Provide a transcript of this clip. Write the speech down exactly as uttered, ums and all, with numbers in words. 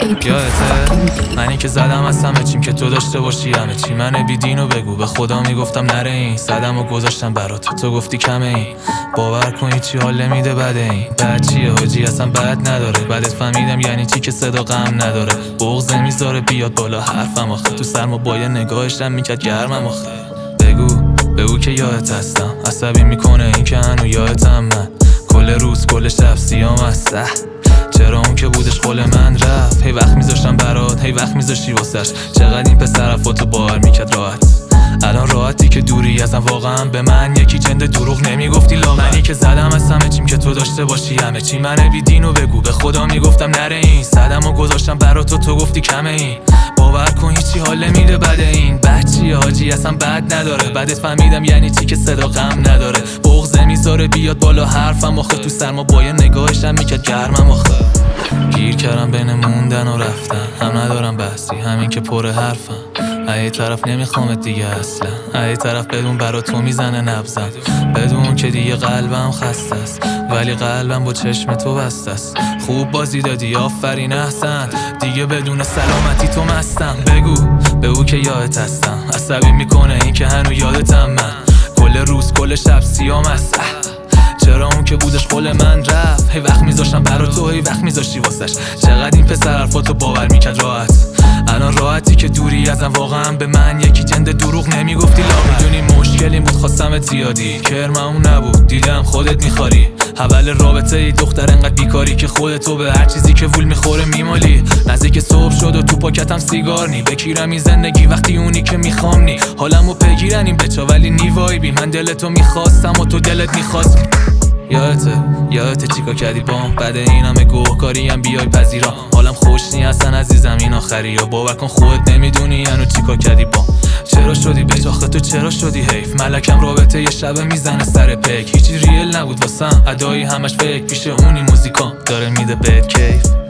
یادته منی که زدم از همه چیم که تو داشته باشی همه چی. من بیدینو بگو به خدا میگفتم نره این زدم و گذاشتم برات تو گفتی کمه این. باور کن هیچی حال نمیده بده این بد چیه حاجی اصلا بد نداره. بعدت فهمیدم یعنی چی که صدا غم نداره. بغض نمیذاره بیاد بالا حرفم آخه تو سرما با یه نگاهشم میکرد گرمم آخه. بگو بگو که یادت هستم عصبی میکنه این که هنو یادتم من کل روز کل شب سیام هست. چرا اون که بودش قول من رفت هی وقت میذاشتم برات هی وقت میذاشتی واسش. چقدر این پسر افاتو باور میکرد راحت الان راحتی که دوری ازم واقعا به من یکی جنده دروغ نمیگفتی لاغر. منی که زدم از همه چیم که تو داشته باشی همه چی. من بیدینو بگو به خدا میگفتم نره این صدم و گذاشتم برات تو گفتی کمه این. باور کن هیچی حال نمیده بده این بد چیه حاجی اصلا بد نداره. بعدت فهمیدم یعنی چی که صدا غم نداره. بغض نمیذاره بیاد بالا حرفم آخه تو سرما با یه نگاهشم میکرد گرمم آخه. گیر کردم بین موندن و رفتن هم ندارم بحثی همین که پر حرفم. ای طرف نمیخوامت دیگه اصلا ای طرف بدون برا تو میزنه نبزم بدون که دیگه قلبم خسته است ولی قلبم با چشم تو بسته است. خوب بازی دادی آفرین احسن دیگه بدون سلامتی تو مستم. بگو بگو که یادت هستم عصبی میکنه این که هنو یادتم من کل روز کل شب سیام است. چرا اون که بودش قول من رفت هی وقت میذاشتم برا تو هی وقت میذاشتی واسش. چقدر این پسر حرفاتو باور میکرد راحت الان راحتی که دوری ازم واقعا به من یکی جنده دروغ نمیگفتی لاغر. میدونی مشکلی بود خواستمت زیادی کرم اون نبود دیدم خودت میخواری. اول رابطه ای دختر انقدر بیکاری که خودتو به هر چیزی که وول میخوره میمالی. نزدیک صبح شد و تو پاکتم سیگار نی بکیرم این زندگی وقتی اونی که میخوام نی. حالمو بگیرن این بچا ولی نی وایبی من دلتو میخواستم و تو دلت میخواست. یادته یادته چیکار کردی بام بعد این همه گوهکاریم بیای پذیرام. حالم خوش نی اصلا عزیزم این آخری یا باور کن خودت نمیدونی یعنی چیکار کردی بام. چرا شدی به آخه تو چرا شدی حیف ملکم رابطه یه شب میزنه سر پک. هیچی ریل نبود واسم ادایی همش فیک پیش اونی موزیکام داره میده بهت کیف.